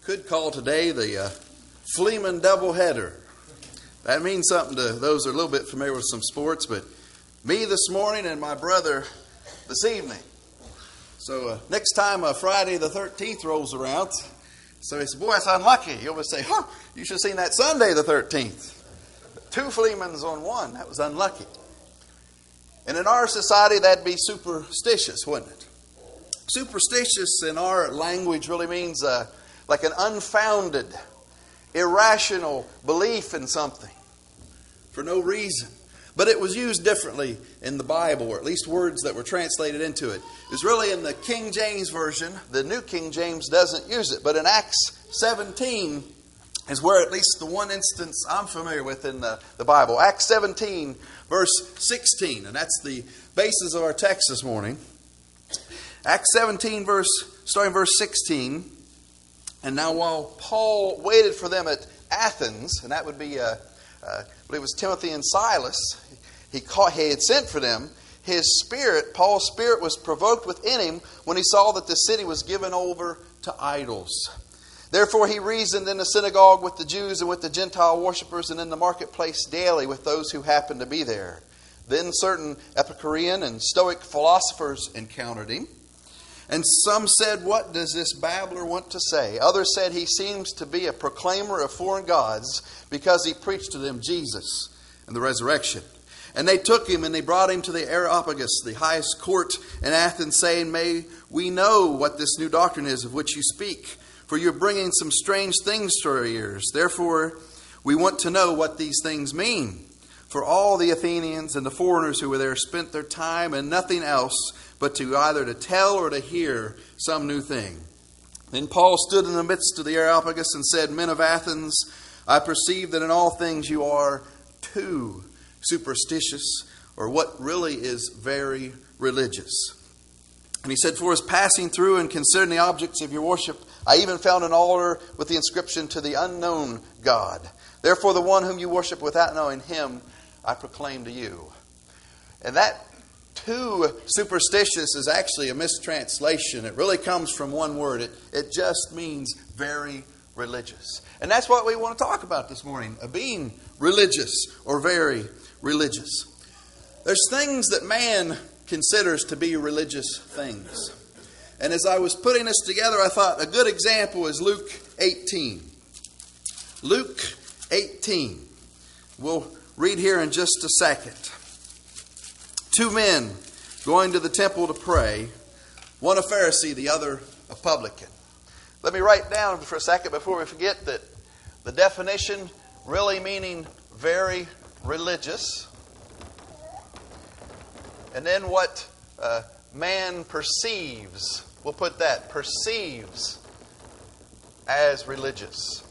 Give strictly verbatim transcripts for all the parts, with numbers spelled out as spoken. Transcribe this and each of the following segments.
could call today the uh, Fleeman doubleheader. That means something to those who are a little bit familiar with some sports, but me this morning and my brother this evening. So uh, next time uh, Friday the thirteenth rolls around, so he said, boy, that's unlucky. You'll always say, huh, you should have seen that Sunday the thirteenth. Two Fleemans on one. That was unlucky. And in our society, that'd be superstitious, wouldn't it? Superstitious in our language really means uh, like an unfounded, irrational belief in something for no reason. But it was used differently in the Bible, or at least words that were translated into it. It was really in the King James Version. The New King James doesn't use it. But in Acts seventeen is where at least the one instance I'm familiar with in the, the Bible. Acts seventeen, verse sixteen. And that's the basis of our text this morning. Acts seventeen, verse starting verse sixteen. And now while Paul waited for them at Athens, and that would be, uh, uh, I believe it was Timothy and Silas, he, caught, he had sent for them, his spirit, Paul's spirit was provoked within him when he saw that the city was given over to idols. Therefore he reasoned in the synagogue with the Jews and with the Gentile worshippers, and in the marketplace daily with those who happened to be there. Then certain Epicurean and Stoic philosophers encountered him. And some said, what does this babbler want to say? Others said he seems to be a proclaimer of foreign gods because he preached to them Jesus and the resurrection. And they took him and they brought him to the Areopagus, the highest court in Athens, saying, may we know what this new doctrine is of which you speak? For you're bringing some strange things to our ears. Therefore, we want to know what these things mean. For all the Athenians and the foreigners who were there spent their time and nothing else but to either to tell or to hear some new thing. Then Paul stood in the midst of the Areopagus and said, men of Athens, I perceive that in all things you are too superstitious, or what really is very religious. And he said, for as passing through and considering the objects of your worship, I even found an altar with the inscription to the unknown God. Therefore the one whom you worship without knowing him, I proclaim to you. And that too superstitious is actually a mistranslation. It really comes from one word. It, it just means very religious. And that's what we want to talk about this morning, uh, being religious or very religious. There's things that man considers to be religious things. And as I was putting this together, I thought a good example is Luke eighteen. Luke eighteen. We'll read here in just a second. Two men going to the temple to pray, one a Pharisee, the other a publican. Let me write down for a second before we forget that the definition really meaning very religious, and then what uh, man perceives, we'll put that, perceives as religious.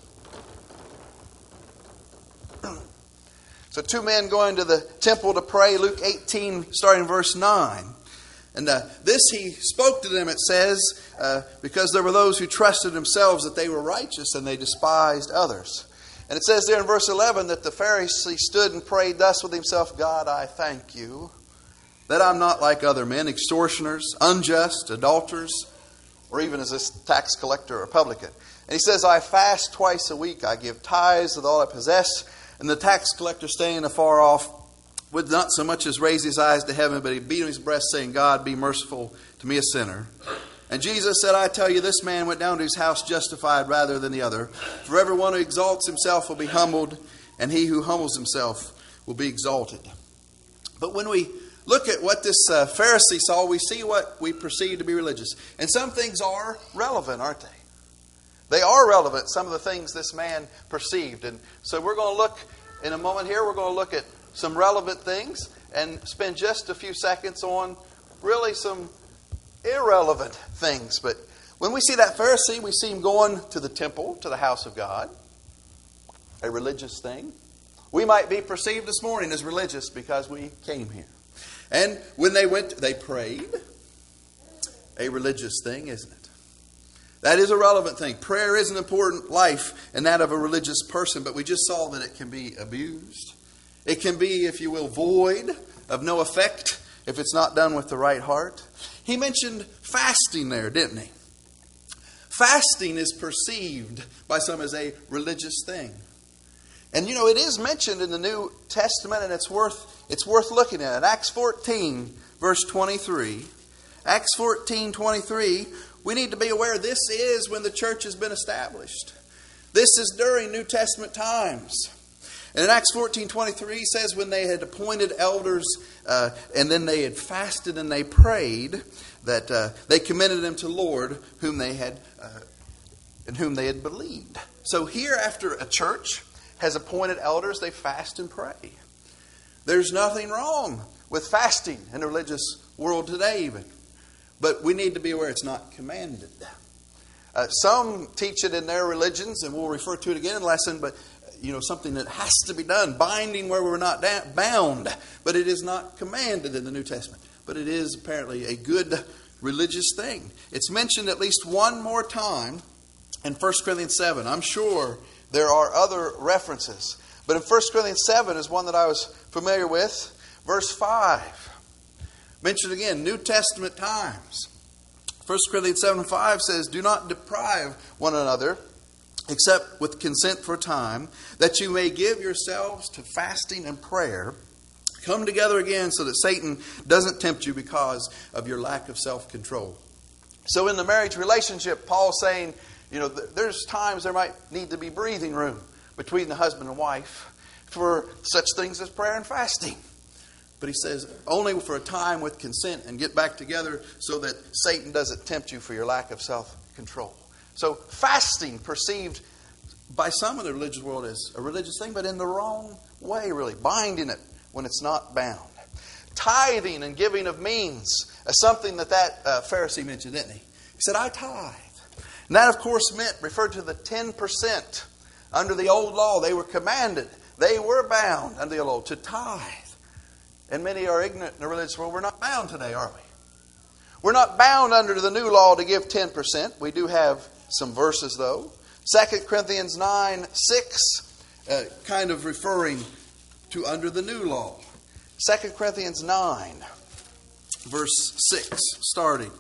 So two men going to the temple to pray, Luke eighteen, starting in verse nine. And uh, this he spoke to them, it says, uh, because there were those who trusted themselves that they were righteous and they despised others. And it says there in verse eleven that the Pharisee stood and prayed thus with himself, God, I thank you that I'm not like other men, extortioners, unjust, adulterers, or even as this tax collector or publican. And he says, I fast twice a week, I give tithes of all I possess. And the tax collector, staying afar off, would not so much as raise his eyes to heaven, but he beat on his breast, saying, God, be merciful to me, a sinner. And Jesus said, I tell you, this man went down to his house justified rather than the other. For everyone who exalts himself will be humbled, and he who humbles himself will be exalted. But when we look at what this uh, Pharisee saw, we see what we perceive to be religious. And some things are relevant, aren't they? They are relevant, some of the things this man perceived. And so we're going to look, in a moment here, we're going to look at some relevant things and spend just a few seconds on really some irrelevant things. But when we see that Pharisee, we see him going to the temple, to the house of God, a religious thing. We might be perceived this morning as religious because we came here. And when they went, they prayed. A religious thing, isn't it? That is a relevant thing. Prayer is an important life in that of a religious person, but we just saw that it can be abused. It can be, if you will, void, of no effect, if it's not done with the right heart. He mentioned fasting there, didn't he? Fasting is perceived by some as a religious thing. And you know, it is mentioned in the New Testament, and it's worth it's worth looking at. Acts fourteen, verse twenty-three. Acts fourteen, twenty-three, we need to be aware this is when the church has been established. This is during New Testament times. And in Acts fourteen, twenty-three says when they had appointed elders uh, and then they had fasted and they prayed, that uh, they commended them to the Lord whom they had uh, in whom they had believed. So here, after a church has appointed elders, they fast and pray. There's nothing wrong with fasting in the religious world today even. But we need to be aware it's not commanded. Uh, some teach it in their religions, and we'll refer to it again in lesson, but you know, something that has to be done, binding where we're not da- bound. But it is not commanded in the New Testament. But it is apparently a good religious thing. It's mentioned at least one more time in First Corinthians seven. I'm sure there are other references. But in First Corinthians seven is one that I was familiar with. Verse five. Mentioned again, New Testament times. First Corinthians seven five says, do not deprive one another, except with consent for a time, that you may give yourselves to fasting and prayer. Come together again so that Satan doesn't tempt you because of your lack of self-control. So in the marriage relationship, Paul's saying, you know, there's times there might need to be breathing room between the husband and wife for such things as prayer and fasting. But he says, only for a time with consent, and get back together so that Satan doesn't tempt you for your lack of self-control. So fasting, perceived by some of the religious world as a religious thing, but in the wrong way, really. Binding it when it's not bound. Tithing and giving of means as something that that uh, Pharisee mentioned, didn't he? He said, I tithe. And that, of course, meant, referred to the ten percent. Under the old law, they were commanded. They were bound under the old law to tithe. And many are ignorant in the religious world. We're not bound today, are we? We're not bound under the new law to give ten percent. We do have some verses, though. Second Corinthians nine six, uh, kind of referring to under the new law. Second Corinthians nine, verse six, starting.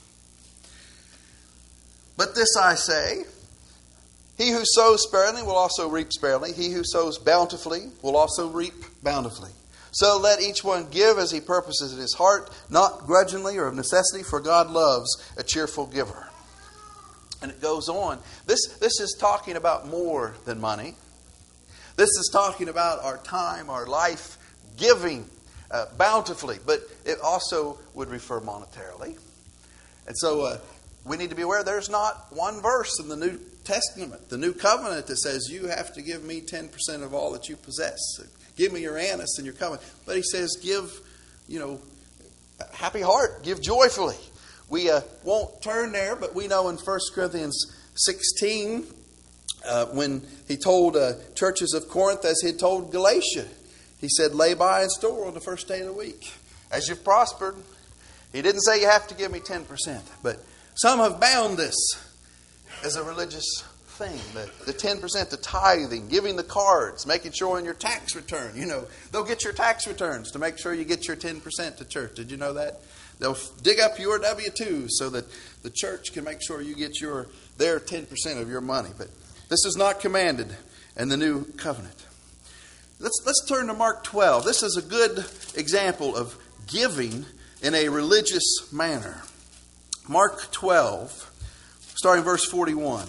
But this I say, he who sows sparingly will also reap sparingly. He who sows bountifully will also reap bountifully. So let each one give as he purposes in his heart, not grudgingly or of necessity, for God loves a cheerful giver. And it goes on. This, this is talking about more than money. This is talking about our time, our life, giving uh, bountifully. But it also would refer monetarily. And so uh, we need to be aware there's not one verse in the New Testament, the New Covenant, that says you have to give me ten percent of all that you possess. Give me your anise and your covenant. But he says, give, you know, happy heart. Give joyfully. We uh, won't turn there, but we know in First Corinthians sixteen, uh, when he told uh, churches of Corinth, as he had told Galatia, he said, lay by and store on the first day of the week. As you've prospered. He didn't say you have to give me ten percent. But some have bound this as a religious thing, the, the ten percent, the tithing, giving the cards, making sure in your tax return, you know, they'll get your tax returns to make sure you get your ten percent to church. Did you know that? They'll dig up your W two so that the church can make sure you get your their ten percent of your money. But this is not commanded in the new covenant. Let's, let's turn to Mark twelve. This is a good example of giving in a religious manner. Mark twelve, starting verse forty-one.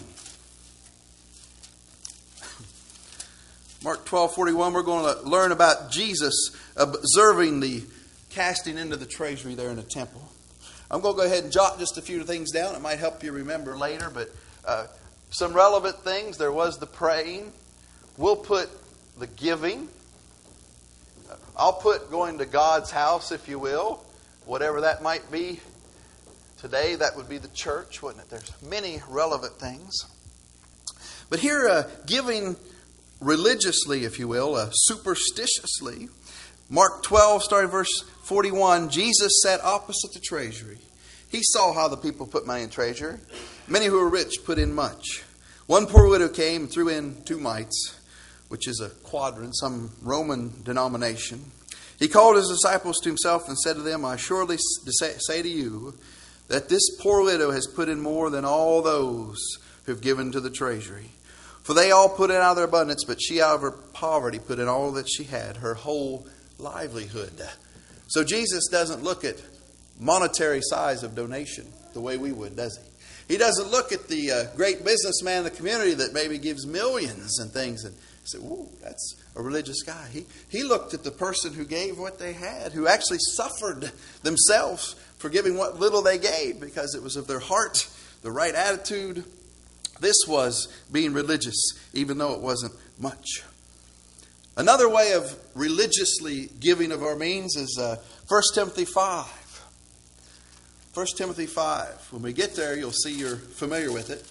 Mark twelve forty-one, we're going to learn about Jesus observing the casting into the treasury there in the temple. I'm going to go ahead and jot just a few things down. It might help you remember later, but uh, some relevant things. There was the praying. We'll put the giving. I'll put going to God's house, if you will, whatever that might be. Today, that would be the church, wouldn't it? There's many relevant things. But here, uh, giving religiously, if you will, uh, superstitiously. Mark twelve, starting verse forty-one, Jesus sat opposite the treasury. He saw how the people put money in treasury. Many who were rich put in much. One poor widow came and threw in two mites, which is a quadrant, some Roman denomination. He called his disciples to himself and said to them, I surely say to you that this poor widow has put in more than all those who have given to the treasury. For they all put in out of their abundance, but she out of her poverty put in all that she had, her whole livelihood. So Jesus doesn't look at monetary size of donation the way we would, does he? He doesn't look at the uh, great businessman in the community that maybe gives millions and things and say, "Ooh, that's a religious guy." He he looked at the person who gave what they had, who actually suffered themselves for giving what little they gave because it was of their heart, the right attitude. This was being religious, even though it wasn't much. Another way of religiously giving of our means is uh, First Timothy five. First Timothy five. When we get there, you'll see you're familiar with it.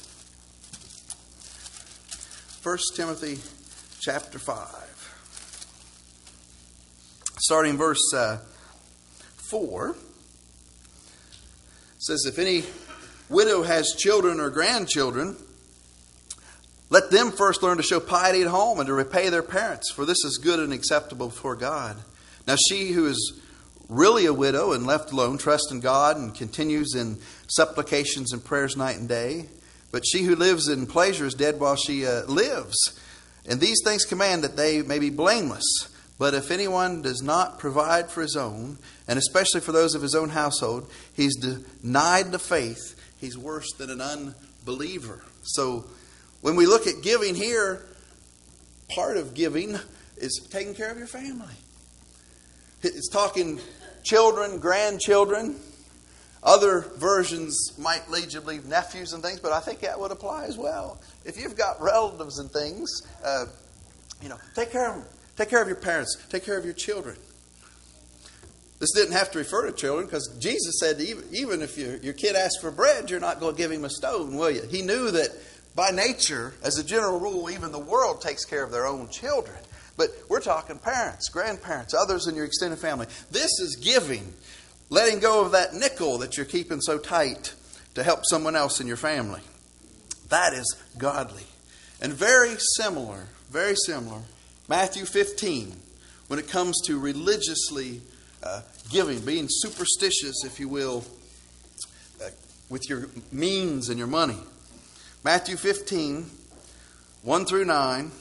First Timothy chapter five. Starting verse uh, four. It says, if any widow has children or grandchildren, let them first learn to show piety at home and to repay their parents, for this is good and acceptable before God. Now she who is really a widow and left alone trusts in God and continues in supplications and prayers night and day. But she who lives in pleasure is dead while she uh, lives. And these things command that they may be blameless. But if anyone does not provide for his own, and especially for those of his own household, he's denied the faith. He's worse than an unbeliever. So when we look at giving here, part of giving is taking care of your family. It's talking children, grandchildren. Other versions might lead you to believe nephews and things, but I think that would apply as well. If you've got relatives and things, uh, you know, take care of them. Take care of your parents. Take care of your children. This didn't have to refer to children because Jesus said even, even if your, your kid asks for bread, you're not going to give him a stone, will you? He knew that by nature, as a general rule, even the world takes care of their own children. But we're talking parents, grandparents, others in your extended family. This is giving, letting go of that nickel that you're keeping so tight to help someone else in your family. That is godly. And very similar, very similar, Matthew fifteen, when it comes to religiously uh, giving, being superstitious, if you will, uh, with your means and your money. Matthew fifteen, one through nine.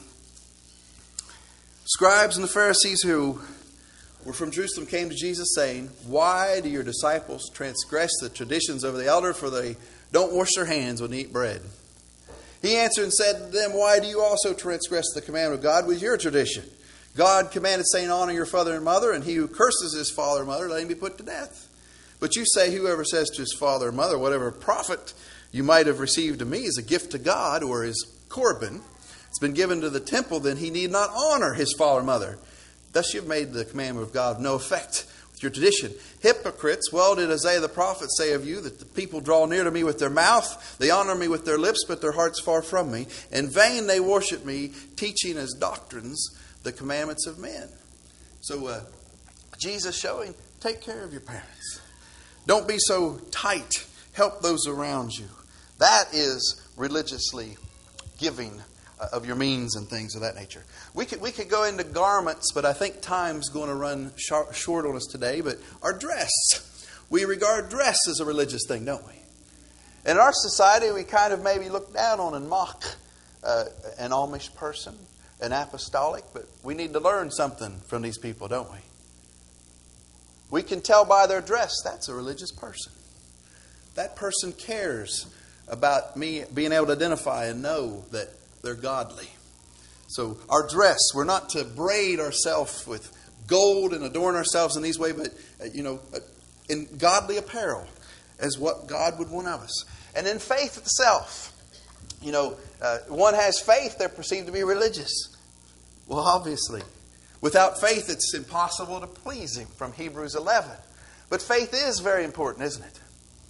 Scribes and the Pharisees who were from Jerusalem came to Jesus saying, "Why do your disciples transgress the traditions of the elder, for they don't wash their hands when they eat bread?" He answered and said to them, "Why do you also transgress the commandment of God with your tradition? God commanded, saying, honor your father and mother, and he who curses his father or mother, let him be put to death. But you say, whoever says to his father or mother, whatever profit you might have received of me is a gift to God, or is Corban, it's been given to the temple, then he need not honor his father or mother. Thus you have made the commandment of God of no effect with your tradition. Hypocrites, well did Isaiah the prophet say of you, that the people draw near to me with their mouth, they honor me with their lips, but their heart's far from me. In vain they worship me, teaching as doctrines the commandments of men." So uh, Jesus showing, take care of your parents. Don't be so tight. Help those around you. That is religiously giving of your means and things of that nature. We could we could go into garments, but I think time's going to run short, short on us today. But our dress, we regard dress as a religious thing, don't we? In our society, we kind of maybe look down on and mock uh, an Amish person, an apostolic, but we need to learn something from these people, don't we? We can tell by their dress that's a religious person. That person cares about me being able to identify and know that they're godly. So our dress, we're not to braid ourselves with gold and adorn ourselves in these ways, but, uh, you know, uh, in godly apparel as what God would want of us. And in faith itself, you know, uh, one has faith, they're perceived to be religious. Well, obviously, without faith, it's impossible to please Him, from Hebrews eleven. But faith is very important, isn't it?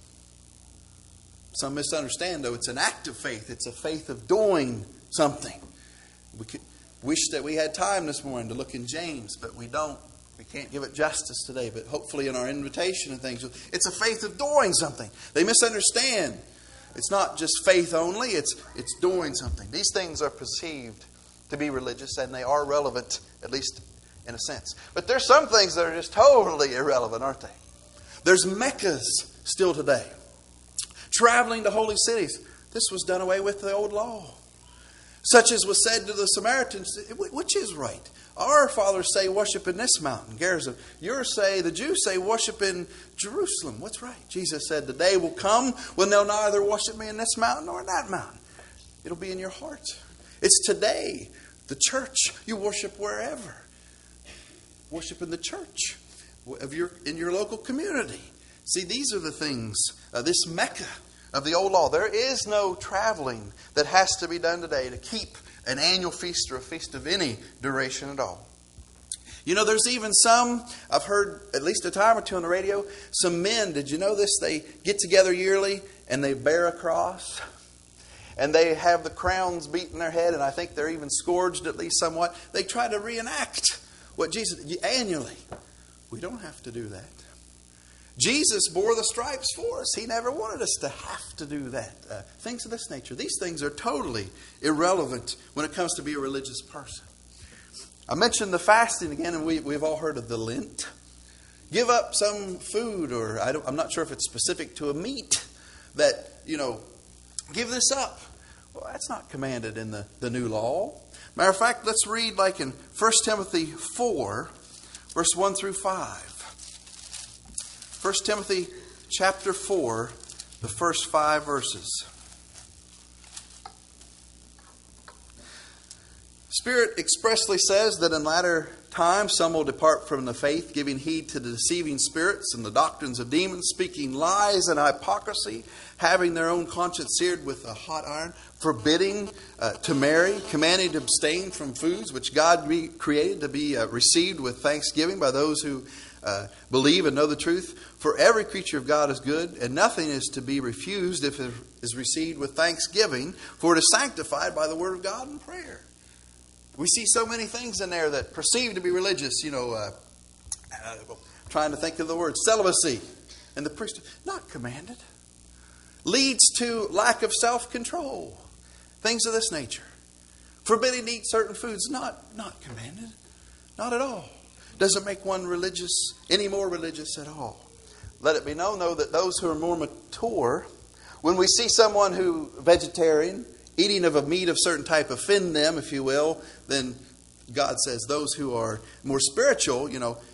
Some misunderstand, though, it's an act of faith. It's a faith of doing something. We could wish that we had time this morning to look in James, but we don't. We can't give it justice today, but hopefully in our invitation and things, it's a faith of doing something. They misunderstand. It's not just faith only, it's it's doing something. These things are perceived to be religious, and they are relevant, at least in a sense. But there's some things that are just totally irrelevant, aren't they? There's meccas still today. traveling to holy cities. This was done away with the old law. Such as was said to the Samaritans, which is right? Our fathers say worship in this mountain, Gerizim. Yours say, the Jews say worship in Jerusalem. What's right? Jesus said, the day will come when they'll neither worship me in this mountain nor in that mountain. It'll be in your heart. It's today. The church, you worship wherever. Worship in the church, of your, in your local community. See, these are the things, uh, this Mecca of the old law. There is no traveling that has to be done today to keep an annual feast or a feast of any duration at all. You know, there's even some, I've heard at least a time or two on the radio, some men, did you know this? They get together yearly and they bear a cross. And they have the crowns beaten their head, and I think they're even scourged at least somewhat. They try to reenact what Jesus did annually. We don't have to do that. Jesus bore the stripes for us. He never wanted us to have to do that. Uh, things of this nature. These things are totally irrelevant when it comes to be a religious person. I mentioned the fasting again, and we, we've all heard of the Lent. Give up some food, or I don't, I'm not sure if it's specific to a meat, that, you know, give this up. Well, that's not commanded in the, the new law. Matter of fact, let's read like in First Timothy four, verse one through five. First Timothy chapter four, the first five verses. Spirit expressly says that in latter times some will depart from the faith, giving heed to the deceiving spirits and the doctrines of demons, speaking lies and hypocrisy, having their own conscience seared with a hot iron, forbidding uh, to marry, commanding to abstain from foods which God re- created to be uh, received with thanksgiving by those who uh, believe and know the truth. For every creature of God is good, and nothing is to be refused if it is received with thanksgiving, for it is sanctified by the word of God and prayer. We see so many things in there that perceive to be religious, you know, uh, uh, trying to think of the word, celibacy, and the priesthood, not commanded. Leads to lack of self-control. Things of this nature. Forbidding to eat certain foods, not, not commanded. Not at all. Doesn't make one religious, any more religious at all. Let it be known, though, that those who are more mature, when we see someone who, vegetarian, eating of a meat of certain type offend them, if you will, then God says those who are more spiritual, you know,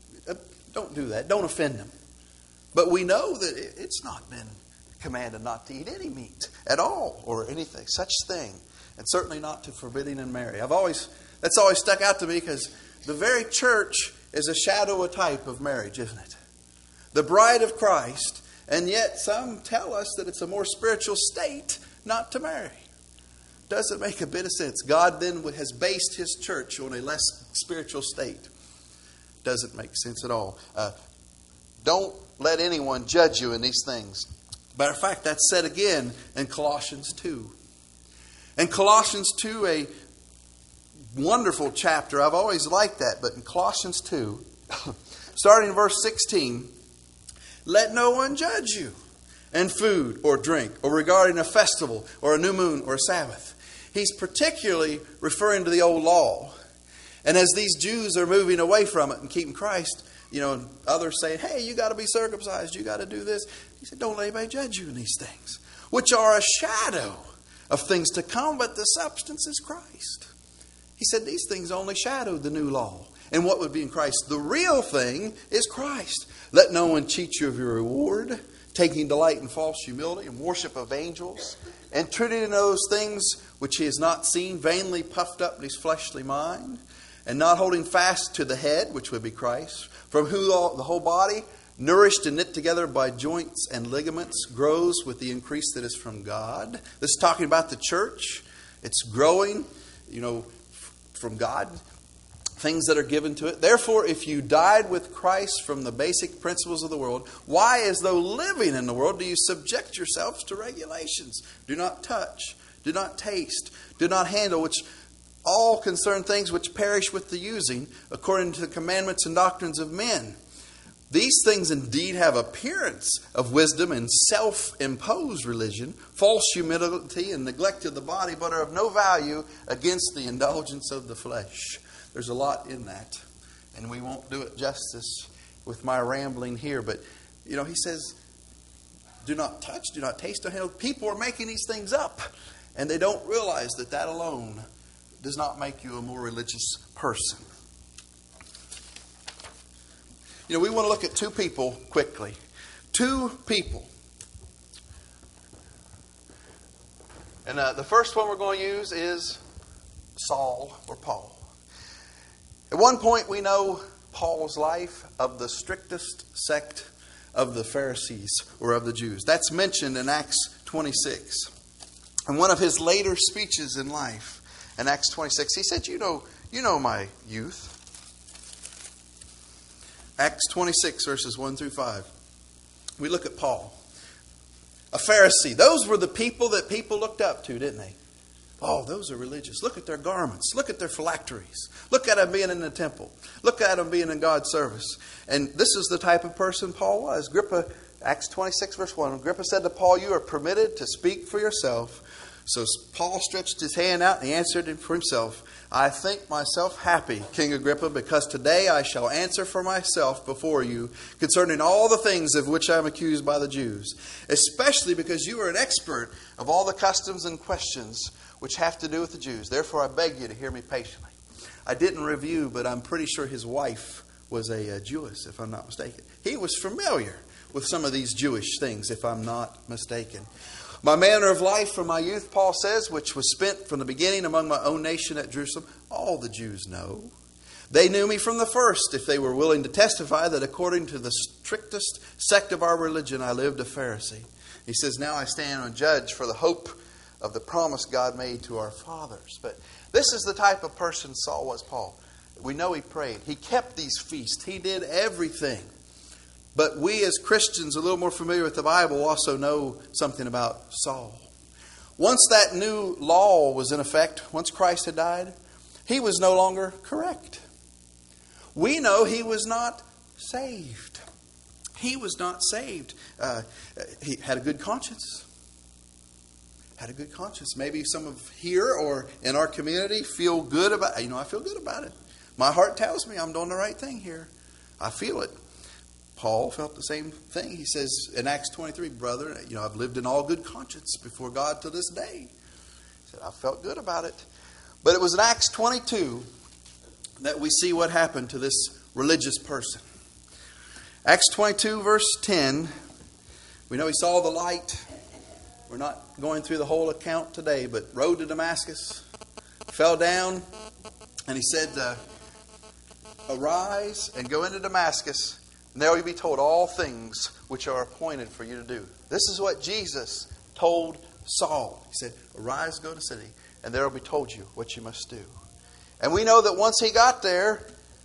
don't do that. Don't offend them. But we know that it's not been commanded not to eat any meat at all, or anything, such thing. And certainly not to forbidding and marry. I've always, that's always stuck out to me, because the very church is a shadow, a type of marriage, isn't it? The bride of Christ, and yet some tell us that it's a more spiritual state not to marry. Doesn't make a bit of sense. God then has based His church on a less spiritual state. Doesn't make sense at all. Uh, don't let anyone judge you in these things. Matter of fact, that's said again in Colossians two. In Colossians two, a wonderful chapter. I've always liked that. But in Colossians two, starting in verse sixteen, let no one judge you in food or drink, or regarding a festival or a new moon or a Sabbath. He's particularly referring to the old law. And as these Jews are moving away from it and keeping Christ, you know, and others saying, hey, you got to be circumcised, you got to do this. He said, don't let anybody judge you in these things, which are a shadow of things to come, but the substance is Christ. He said these things only shadowed the new law and what would be in Christ. The real thing is Christ. Let no one cheat you of your reward, taking delight in false humility and worship of angels, intruding in those things which he has not seen, vainly puffed up in his fleshly mind, and not holding fast to the head, which would be Christ, from whom all, the whole body, nourished and knit together by joints and ligaments, grows with the increase that is from God. This is talking about the church. It's growing, you know, from God. Things that are given to it. Therefore, if you died with Christ from the basic principles of the world, why, as though living in the world, do you subject yourselves to regulations? Do not touch, do not taste, do not handle, which all concern things which perish with the using, according to the commandments and doctrines of men. These things indeed have appearance of wisdom and self-imposed religion, false humility and neglect of the body, but are of no value against the indulgence of the flesh. There's a lot in that, and we won't do it justice with my rambling here. But, you know, he says, do not touch, do not taste, don't handle. People are making these things up, and they don't realize that that alone does not make you a more religious person. You know, we want to look at two people quickly. Two people. And uh, the first one we're going to use is Saul or Paul. At one point, we know Paul's life of the strictest sect of the Pharisees or of the Jews. That's mentioned in Acts twenty-six. In one of his later speeches in life, in Acts twenty-six, he said, you know, you know my youth. Acts twenty-six, verses one through five. We look at Paul. A Pharisee. Those were the people that people looked up to, didn't they? Oh, those are religious. Look at their garments. Look at their phylacteries. Look at them being in the temple. Look at them being in God's service. And this is the type of person Paul was. Agrippa, Acts twenty-six, verse one. Agrippa said to Paul, you are permitted to speak for yourself. So Paul stretched his hand out and he answered for himself. I think myself happy, King Agrippa, because today I shall answer for myself before you concerning all the things of which I am accused by the Jews, especially because you are an expert of all the customs and questions which have to do with the Jews. Therefore, I beg you to hear me patiently. I didn't review, but I'm pretty sure his wife was a, a Jewess, if I'm not mistaken. He was familiar with some of these Jewish things, if I'm not mistaken. My manner of life from my youth, Paul says, which was spent from the beginning among my own nation at Jerusalem, all the Jews know. They knew me from the first, if they were willing to testify that according to the strictest sect of our religion, I lived a Pharisee. He says, now I stand on judge for the hope of the promise God made to our fathers. But this is the type of person Saul was, Paul. We know he prayed. He kept these feasts. He did everything. But we as Christians, a little more familiar with the Bible, also know something about Saul. Once that new law was in effect, once Christ had died, he was no longer correct. We know he was not saved. He was not saved. Uh, he had a good conscience. Had a good conscience. Maybe some of here or in our community feel good about it. You know, I feel good about it. My heart tells me I'm doing the right thing here. I feel it. Paul felt the same thing. He says in Acts twenty-three, brother, you know, I've lived in all good conscience before God to this day. He said, I felt good about it. But it was in Acts twenty-two that we see what happened to this religious person. Acts twenty-two, verse ten, we know he saw the light. We're not going through the whole account today, but rode to Damascus, fell down, and he said, uh, arise and go into Damascus, and there you'll be told all things which are appointed for you to do. This is what Jesus told Saul. He said, arise, go to the city, and there will be told you what you must do. And we know that once he got there,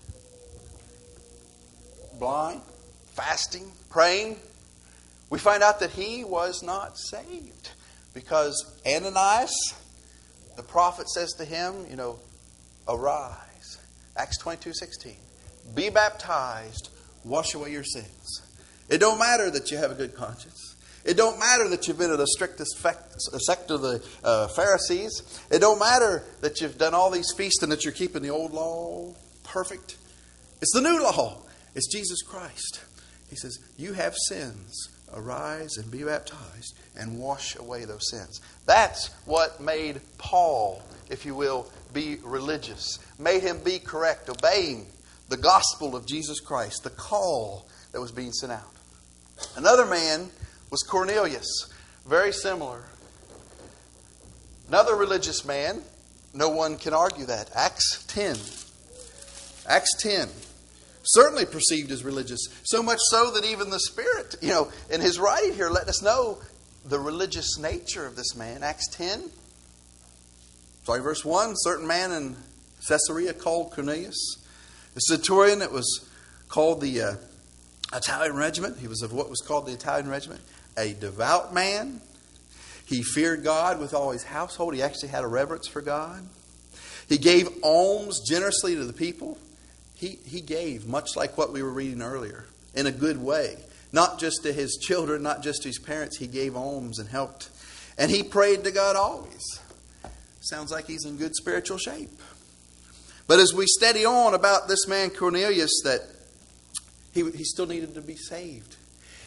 blind, fasting, praying, we find out that he was not saved. Because Ananias, the prophet, says to him, you know, arise. Acts twenty-two sixteen. Be baptized, wash away your sins. It don't matter that you have a good conscience. It don't matter that you've been in the strictest sect of the uh, Pharisees. It don't matter that you've done all these feasts and that you're keeping the old law perfect. It's the new law. It's Jesus Christ. He says, you have sins. Arise and be baptized and wash away those sins. That's what made Paul, if you will, be religious. Made him be correct, obeying the gospel of Jesus Christ, the call that was being sent out. Another man was Cornelius. Very similar. Another religious man. No one can argue that. Acts ten. Acts ten. Certainly perceived as religious. So much so that even the Spirit, you know, in his writing here, let us know the religious nature of this man. Acts ten. Sorry, verse one. Certain man in Caesarea called Cornelius. A centurion that was called the uh, Italian regiment. He was of what was called the Italian regiment. A devout man. He feared God with all his household. He actually had a reverence for God. He gave alms generously to the people. He, he gave, much like what we were reading earlier, in a good way. Not just to his children, not just to his parents. He gave alms and helped. And he prayed to God always. Sounds like he's in good spiritual shape. But as we study on about this man Cornelius, that he, he still needed to be saved.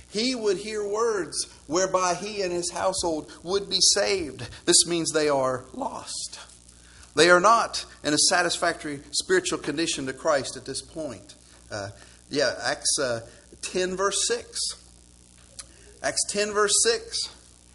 he would hear words whereby he and his household would be saved. This means they are lost. They are not in a satisfactory spiritual condition to Christ at this point. Uh, yeah, Acts uh, ten verse six. Acts ten verse six.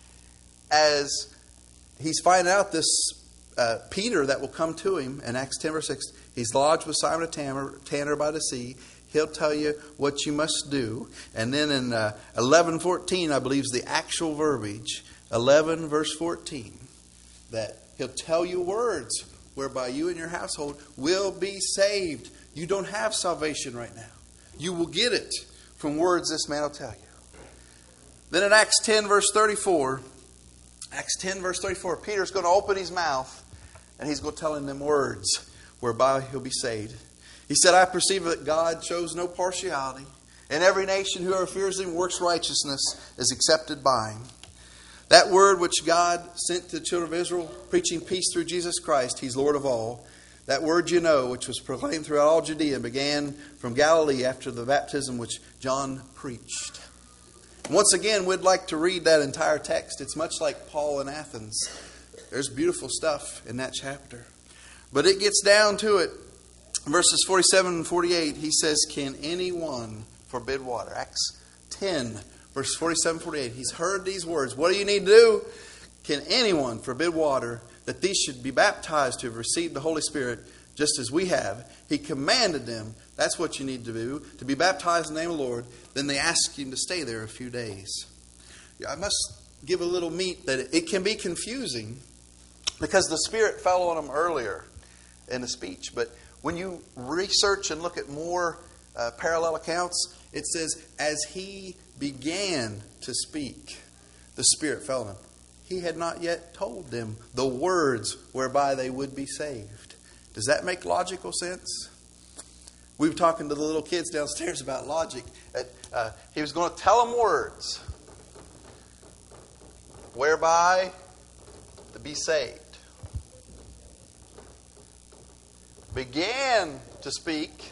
As he's finding out this uh, Peter that will come to him in Acts ten verse six. He's lodged with Simon a Tanner, Tanner by the sea. He'll tell you what you must do. And then in uh, eleven fourteen, I believe is the actual verbiage. eleven verse fourteen. That he'll tell you words whereby you and your household will be saved. You don't have salvation right now. You will get it from words this man will tell you. Then in Acts ten verse thirty-four, Acts ten verse thirty-four, Peter's going to open his mouth and he's going to tell them words whereby he'll be saved. He said, I perceive that God shows no partiality. And every nation whoever fears him works righteousness is accepted by him. That word which God sent to the children of Israel, preaching peace through Jesus Christ, he's Lord of all. That word you know, which was proclaimed throughout all Judea, began from Galilee after the baptism which John preached. Once again, we'd like to read that entire text. It's much like Paul in Athens. There's beautiful stuff in that chapter. But it gets down to it. Verses forty-seven and forty-eight, he says, can anyone forbid water? Acts ten, verses forty-seven and forty-eight. He's heard these words. What do you need to do? Can anyone forbid water that these should be baptized to have received the Holy Spirit just as we have? He commanded them. That's what you need to do, to be baptized in the name of the Lord. Then they ask you to stay there a few days. I must give a little meat that it can be confusing because the Spirit fell on them earlier in the speech. But when you research and look at more uh, parallel accounts, it says, as he began to speak, the Spirit fell on him. He had not yet told them the words whereby they would be saved. Does that make logical sense? We were talking to the little kids downstairs about logic. Uh, he was going to tell them words whereby to be saved. Began to speak,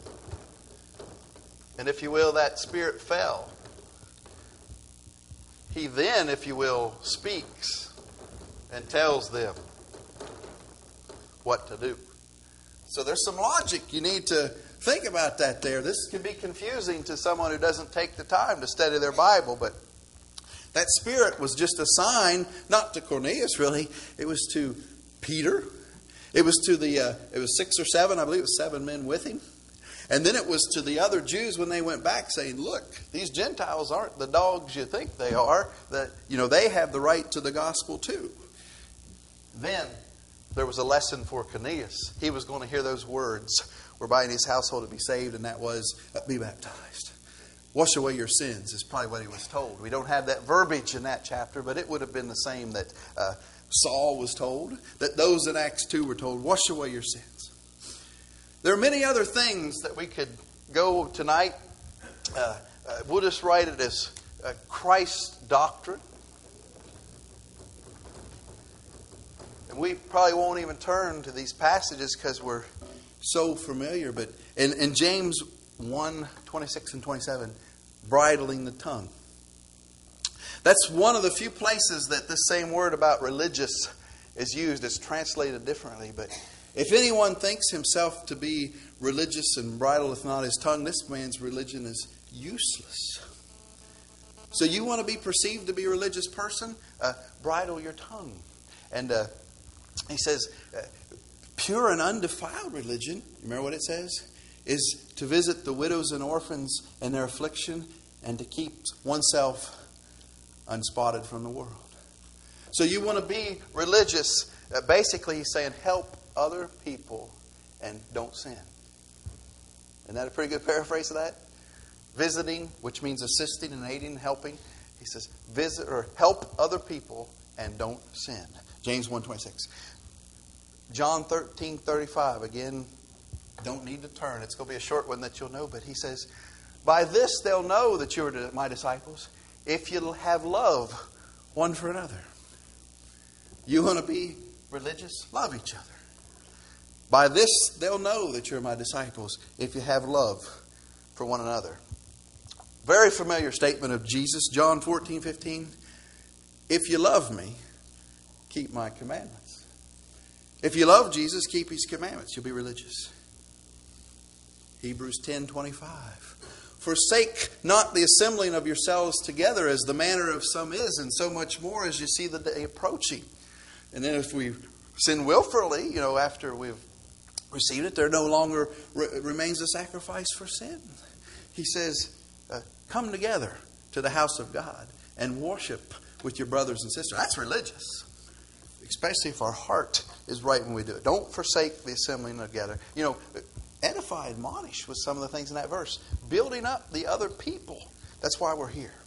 and if you will, that Spirit fell. He then, if you will, speaks and tells them what to do. So there's some logic. You need to think about that there. This can be confusing to someone who doesn't take the time to study their Bible, but that Spirit was just a sign, not to Cornelius really, it was to Peter. It was to the, uh, it was six or seven, I believe it was seven men with him. And then it was to the other Jews when they went back saying, look, these Gentiles aren't the dogs you think they are. That, you know, they have the right to the gospel too. Then there was a lesson for Cornelius. He was going to hear those words whereby in his household to be saved, and that was, be baptized. Wash away your sins is probably what he was told. We don't have that verbiage in that chapter, but it would have been the same that uh, Saul was told, that those in Acts two were told, wash away your sins. There are many other things that we could go tonight. Uh, uh, we'll just write it as uh, Christ's doctrine. And we probably won't even turn to these passages because we're so familiar. But in, in James one, twenty-six and twenty-seven, bridling the tongue. That's one of the few places that this same word about religious is used. It's translated differently. But if anyone thinks himself to be religious and bridleth not his tongue, this man's religion is useless. So you want to be perceived to be a religious person? Uh, bridle your tongue. And uh, he says, uh, pure and undefiled religion, remember what it says? Is to visit the widows and orphans in their affliction and to keep oneself unspotted from the world. So you want to be religious. Uh, basically, he's saying help other people and don't sin. Isn't that a pretty good paraphrase of that? Visiting, which means assisting and aiding and helping. He says visit or help other people and don't sin. James one twenty-six. John thirteen thirty-five. Again, don't need to turn. It's going to be a short one that you'll know. But he says, by this they'll know that you are my disciples, if you'll have love one for another. You want to be religious? Love each other. By this they'll know that you're my disciples, if you have love for one another. Very familiar statement of Jesus, John fourteen fifteen. If you love me, keep my commandments. If you love Jesus, keep his commandments. You'll be religious. Hebrews ten twenty-five. Forsake not the assembling of yourselves together as the manner of some is, and so much more as you see the day approaching. And then if we sin willfully, you know, after we've received it, there no longer re- remains a sacrifice for sin. He says, uh, come together to the house of God and worship with your brothers and sisters. That's religious. Especially if our heart is right when we do it. Don't forsake the assembling together. You know, edify, admonish with some of the things in that verse. Building up the other people. That's why we're here.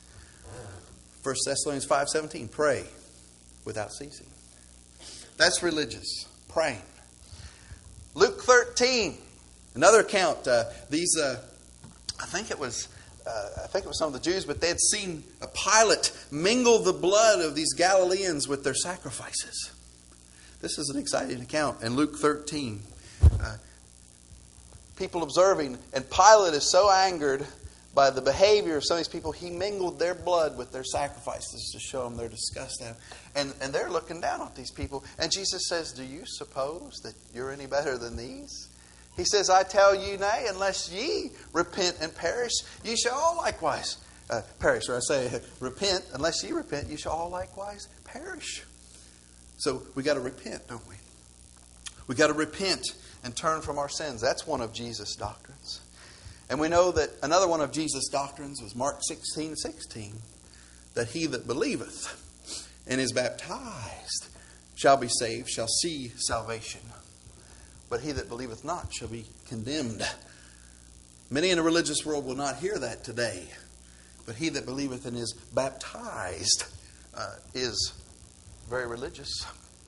First Thessalonians five seventeen. Pray without ceasing. That's religious. Praying. Luke thirteen. Another account. Uh, these, uh, I think it was, uh, I think it was some of the Jews, but they had seen a Pilate mingle the blood of these Galileans with their sacrifices. This is an exciting account in Luke thirteen. Uh, people observing, and Pilate is so angered by the behavior of some of these people, he mingled their blood with their sacrifices to show them their disgust. And, and they're looking down on these people. And Jesus says, do you suppose that you're any better than these? He says, I tell you, nay, unless ye repent and perish, ye shall all likewise uh, perish. Or I say, repent, unless ye repent, ye shall all likewise perish. So we got to repent, don't we? We got to repent and turn from our sins. That's one of Jesus' doctrines. And we know that another one of Jesus' doctrines was Mark sixteen sixteen, that he that believeth and is baptized shall be saved, shall see salvation. But he that believeth not shall be condemned. Many in the religious world will not hear that today. But he that believeth and is baptized uh, is very religious.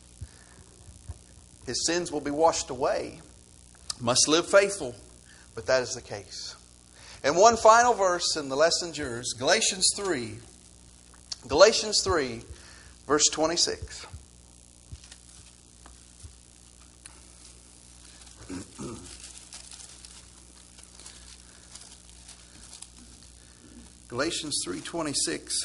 His sins will be washed away. Must live faithful. But that is the case. And one final verse, and the lesson's yours. Galatians three. Galatians three, verse twenty-six. Galatians three twenty-six.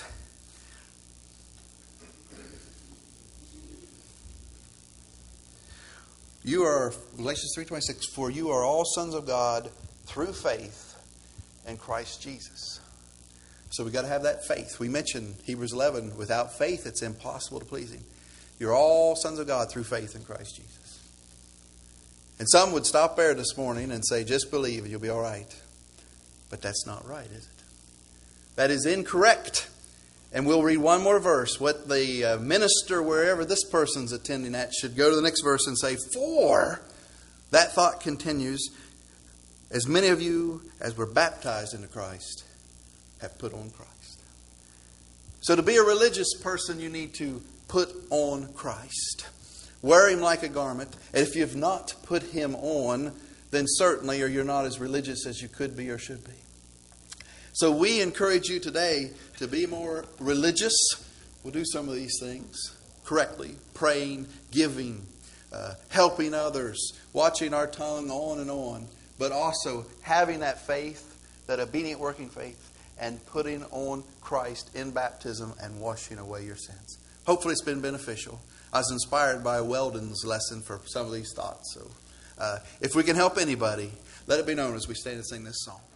You are, Galatians three twenty-six, for you are all sons of God through faith in Christ Jesus. So we've got to have that faith. We mentioned Hebrews eleven, without faith it's impossible to please Him. You're all sons of God through faith in Christ Jesus. And some would stop there this morning and say, just believe and you'll be all right. But that's not right, is it? That is incorrect. And we'll read one more verse. What the uh, minister, wherever this person's attending at, should go to the next verse and say, for, that thought continues, as many of you as were baptized into Christ have put on Christ. So to be a religious person, you need to put on Christ. Wear Him like a garment. And if you've not put Him on, then certainly or you're not as religious as you could be or should be. So we encourage you today to be more religious. We'll do some of these things correctly. Praying, giving, uh, helping others, watching our tongue, on and on. But also having that faith, that obedient working faith, and putting on Christ in baptism and washing away your sins. Hopefully it's been beneficial. I was inspired by Weldon's lesson for some of these thoughts. So uh, if we can help anybody, let it be known as we stand and sing this song.